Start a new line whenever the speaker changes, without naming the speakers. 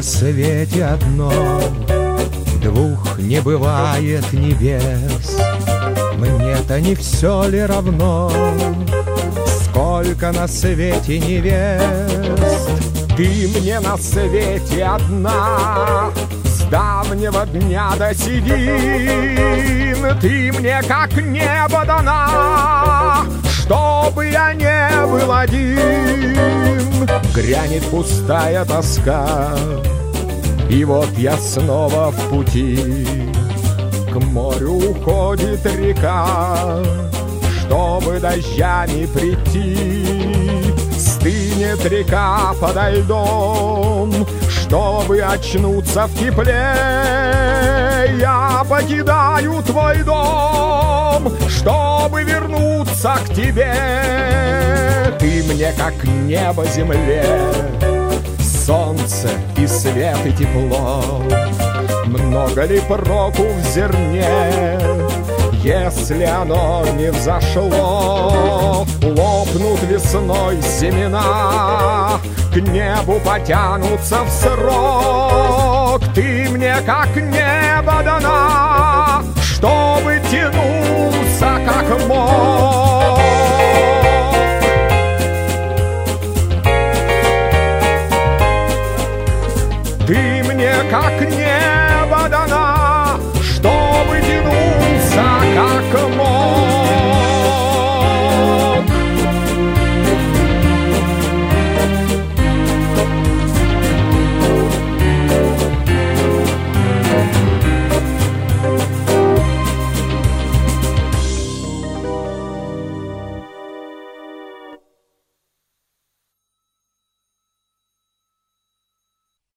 свете одно, двух не бывает небес. Мне-то не все ли равно, сколько на свете невест? Ты мне на свете одна, с давнего дня до седин. Ты мне как небо дана, чтобы я не был один. Грянет пустая тоска, и вот я снова в пути. К морю уходит река, чтобы дождями прийти. Стынет река подо льдом, чтобы очнуться в тепле. Я покидаю твой дом, чтобы вернуться к тебе. Ты мне как небо земле, солнце и свет и тепло. Много ли проку в зерне, если оно не взошло? Лопнут весной семена, к небу потянутся в срок. Ты мне как небо дана, чтобы тянулся как мог.